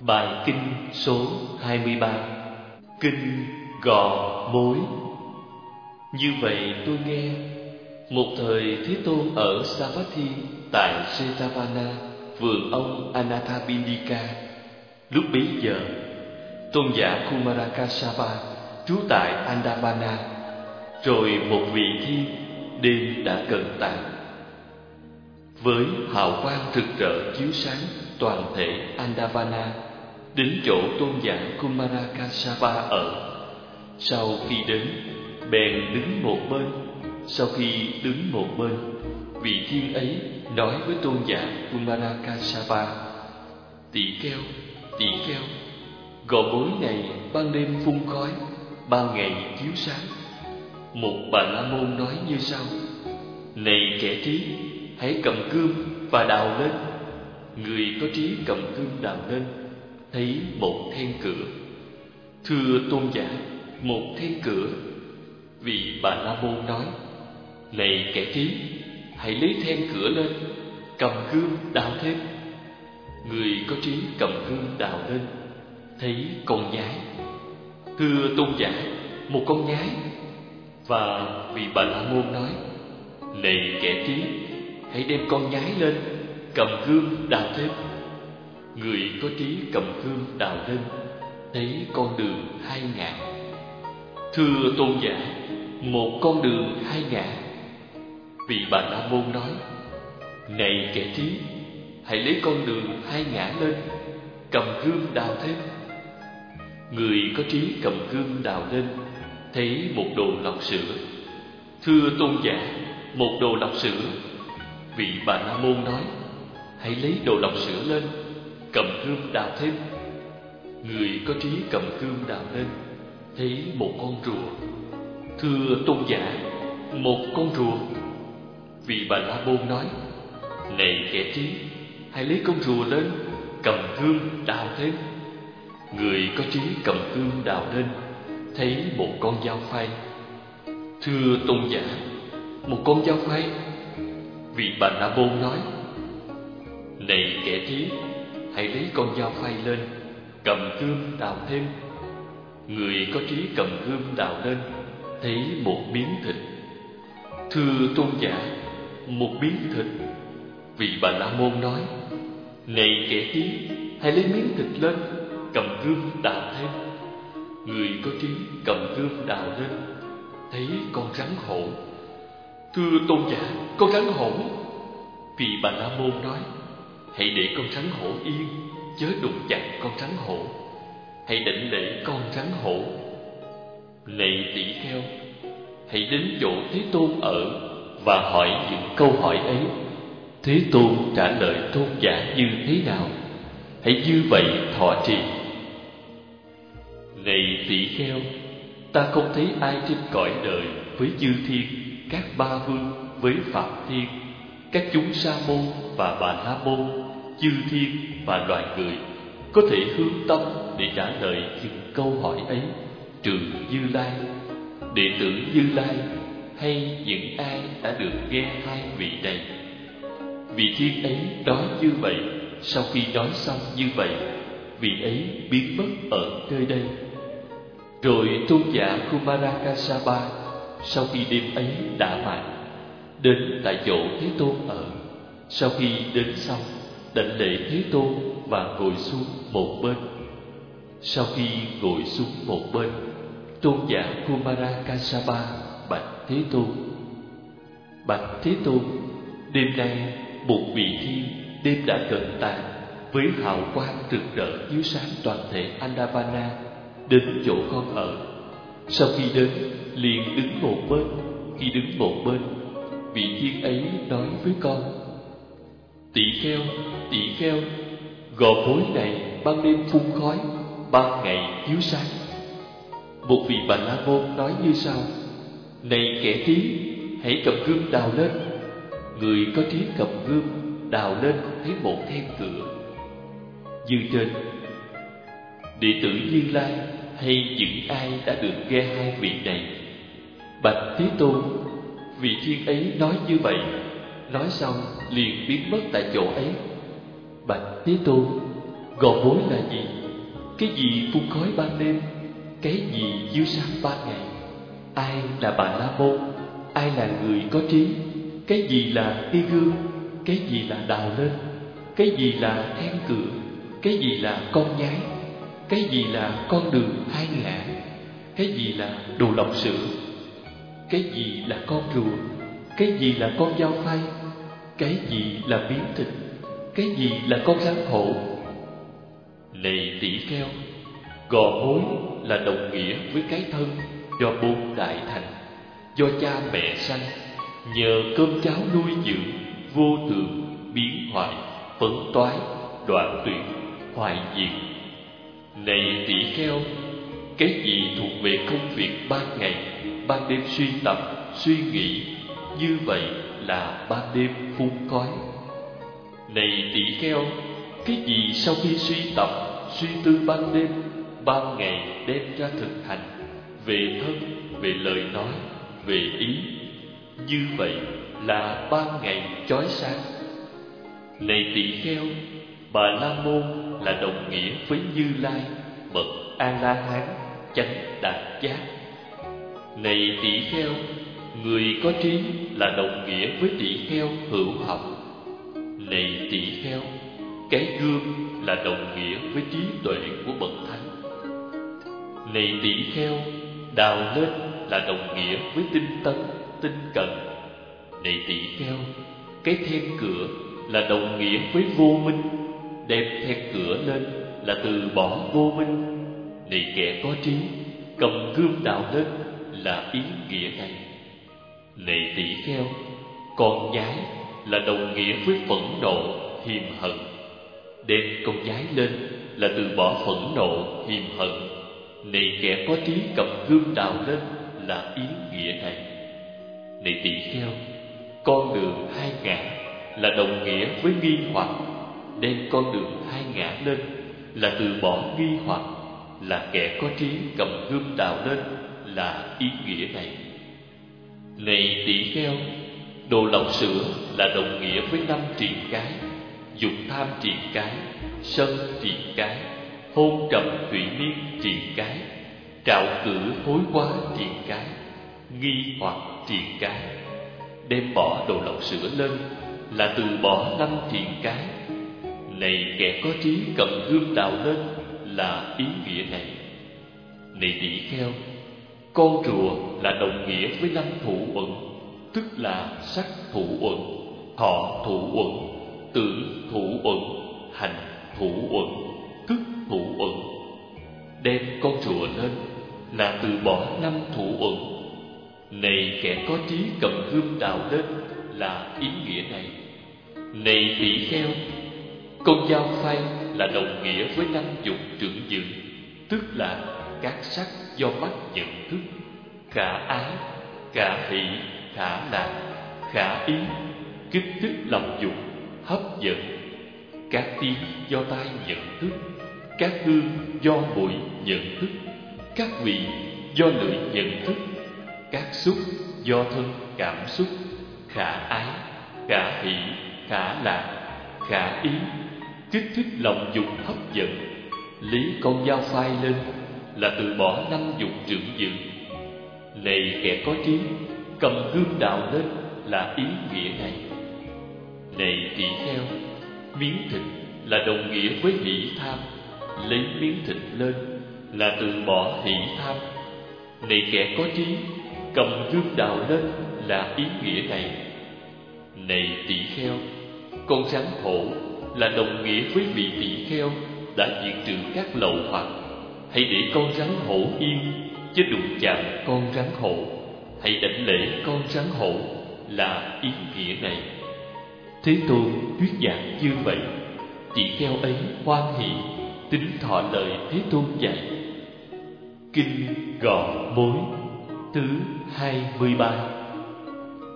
Bài kinh số 23. Kinh Gò Mối. Như vậy tôi nghe, một thời Thế Tôn ở Savatthi tại Jetavana, vườn ông Anathapindika. Lúc bấy giờ, tôn giả Kumarakasapa trú tại Andapana. Rồi một vị thiên đêm đã cận tàn, với hào quang rực rỡ chiếu sáng toàn thể Andapana, đến chỗ tôn giả Kumarakasapa ở. Sau khi đến, bèn đứng một bên. Sau khi đứng một bên, vị thiên ấy nói với tôn giả Kumarakasapa: Tỷ kheo, gò bối này ban đêm phun khói, ban ngày chiếu sáng. Một Bà La Môn nói như sau: Này kẻ trí, hãy cầm cương và đào lên. Người có trí cầm cương đào lên, thấy một then cửa. Thưa tôn giả, một then cửa. Vị Bà La Môn nói: Này kẻ trí, hãy lấy then cửa lên, cầm cương đào thêm. Người có trí cầm cương đào lên, thấy con nhái. Thưa tôn giả, một con nhái. Và vị Bà La Môn nói: Này kẻ trí, hãy đem con nhái lên, cầm gươm đào thêm. Người có trí cầm gươm đào lên, thấy con đường hai ngả. Thưa tôn giả, một con đường hai ngả. Vị Bà La Môn nói: Này kẻ trí, hãy lấy con đường hai ngả lên, cầm gươm đào thêm. Người có trí cầm gươm đào lên, thấy một đồ lọc sữa. Thưa tôn giả, một đồ lọc sữa. Vị Bà La Môn nói: Hãy lấy đồ lọc sữa lên, cầm gươm đào thêm. Người có trí cầm gươm đào lên, thấy một con rùa. Thưa tôn giả, một con rùa. Vị Bà La Môn nói: Này kẻ trí, hãy lấy con rùa lên, cầm gươm đào thêm. Người có trí cầm gươm đào lên, thấy một con dao phay. Thưa tôn giả, một con dao phay. Vị Bà La Môn nói: Này kẻ trí, hãy lấy con dao phay lên, cầm gươm đào thêm. Người có trí cầm gươm đào lên, thấy một miếng thịt. Thưa tôn giả, một miếng thịt. Vị Bà La Môn nói: Này kẻ trí, hãy lấy miếng thịt lên, cầm gươm đào thêm. Người có trí cầm gươm đào lên, thấy con rắn hổ. Thưa tôn giả, con rắn hổ. Vị Bà La Môn nói: Hãy để con rắn hổ yên, chớ đụng chạm con rắn hổ. Hãy đảnh lễ con rắn hổ. Này tỷ kheo, hãy đến chỗ Thế Tôn ở và hỏi những câu hỏi ấy. Thế Tôn trả lời tôn giả như thế nào, hãy như vậy thọ trì. Này tỷ kheo, ta không thấy ai trên cõi đời với chư thiên, các ba vương với phạm thiên, các chúng sa môn và bà la môn, chư thiên và loài người có thể hướng tâm để trả lời những câu hỏi ấy, trừ Như Lai, đệ tử Như Lai hay những ai đã được nghe hai vị này. Vị thiên ấy nói như vậy. Sau khi nói xong như vậy, vị ấy biến mất ở nơi đây. Rồi tôn giả Kumarakasapa sau khi đêm ấy đã mãn, đến tại chỗ Thế Tôn ở. Sau khi đến xong, đảnh lễ Thế Tôn và ngồi xuống một bên. Sau khi ngồi xuống một bên, tôn giả Kumarakasapa bạch Thế Tôn: Bạch Thế Tôn, đêm nay một vị thiên đêm đã cận tàn, với hào quang rực rỡ chiếu sáng toàn thể Andapana, đến chỗ con ở. Sau khi đến, liền đứng một bên. Khi đứng một bên, vị thiên ấy nói với con: Tỷ kheo, gò bối này ban đêm phun khói, ban ngày chiếu sáng. Một vị Bà La Môn nói như sau: Này kẻ trí, hãy cầm gươm đào lên. Người có trí cầm gươm đào lên, thấy một then cửa. Như trên, đệ tử Như Lai hay những ai đã được nghe hai vị này. Bạch Thế Tôn, vị thiên ấy nói như vậy. Nói xong liền biến mất tại chỗ ấy. Bạch Thế Tôn, Gò mối là gì? Cái gì phun khói ban đêm? Cái gì chiếu sáng ban ngày? Ai là Bà La Môn? Ai là người có trí? Cái gì là tia gương? Cái gì là đào lên? Cái gì là then cửa? Cái gì là con nhái? Cái gì là con đường hai ngã? Cái gì là đồ lọc sữa? Cái gì là con rùa? Cái gì là con dao phay? Cái gì là miếng thịt? Cái gì là con rắn hổ? Này tỷ kheo, gò mối là đồng nghĩa với cái thân do bốn đại thành, do cha mẹ sanh, nhờ cơm cháo nuôi dưỡng, vô thường, biến hoại, phấn toái, đoạn tuyệt, hoại diệt. Này tỷ kheo, cái gì thuộc về công việc ban ngày, ban đêm suy tập, suy nghĩ, như vậy là ban đêm phun khói. Này tỷ kheo, cái gì sau khi suy tập, suy tư ban đêm, ban ngày đem ra thực hành, về thân, về lời nói, về ý, như vậy là ban ngày chói sáng. Này tỷ kheo, Bà La Môn là đồng nghĩa với Như Lai, bậc A La Hán, chánh đạt giác. Này tỷ kheo, người có trí là đồng nghĩa với tỷ kheo hữu học. Này tỷ kheo, cái gương là đồng nghĩa với trí tuệ của bậc thánh. Này tỷ kheo, đào lên là đồng nghĩa với tinh tấn, tinh cần. Này tỷ kheo, cái then cửa là đồng nghĩa với vô minh, đem then cửa lên là từ bỏ vô minh. Này kẻ có trí, cầm gươm đào lên là ý nghĩa này. Này tỷ kheo, con nhái là đồng nghĩa với phẫn nộ, hiềm hận. Đem con nhái lên là từ bỏ phẫn nộ, hiềm hận. Này kẻ có trí, cầm gươm đào lên là ý nghĩa này. Này tỷ kheo, con đường hai ngã là đồng nghĩa với nghi hoặc. Đem con đường hai ngã lên là từ bỏ nghi hoặc. Là kẻ có trí, cầm gươm đào lên là ý nghĩa này. Này tỷ kheo, đồ lọc sữa là đồng nghĩa với năm triền cái: dục tham triền cái, sân triền cái, hôn trầm thụy miên triền cái, trạo cử hối quá triền cái, nghi hoặc triền cái. Đem bỏ đồ lọc sữa lên là từ bỏ năm triền cái. Này kẻ có trí, cầm gươm đào lên là ý nghĩa này. Này tỷ kheo, con rùa là đồng nghĩa với năm thủ uẩn, tức là sắc thủ uẩn, thọ thủ uẩn, tưởng thủ uẩn, hành thủ uẩn, thức thủ uẩn. Đem con rùa lên là từ bỏ năm thủ uẩn. Này kẻ có trí, cầm gươm đào lên là ý nghĩa này. Này tỷ kheo, con dao phay là đồng nghĩa với năm dục trưởng dự, tức là các sắc do mắt nhận thức: khả ái, khả hỷ, khả lạc, khả ý, kích thích lòng dục, hấp dẫn. Các tiếng do tai nhận thức, các hương do mũi nhận thức, các vị do lưỡi nhận thức, các xúc do thân cảm xúc: khả ái, khả hỷ, khả lạc, khả ý, kích thích lòng dục hấp dẫn. Lý con dao phai lên là từ bỏ năm dục trưởng dự. Này kẻ có trí, cầm gươm đào lên là ý nghĩa này. Này tỷ kheo, miếng thịt là đồng nghĩa với hỷ tham. Lấy miếng thịt lên là từ bỏ hỷ tham. Này kẻ có trí, cầm gươm đào lên là ý nghĩa này. Này tỷ kheo, con rắn hổ là đồng nghĩa với vị tỷ kheo đã diệt trừ các lậu hoặc. Hãy để con rắn hổ yên, chứ đụng chạm con rắn hổ. Hãy đảnh lễ con rắn hổ là ý nghĩa này. Thế Tôn thuyết giảng như vậy, tỷ kheo ấy hoan hỷ, tín thọ lời Thế Tôn dạy. Kinh Gò Mối thứ 23.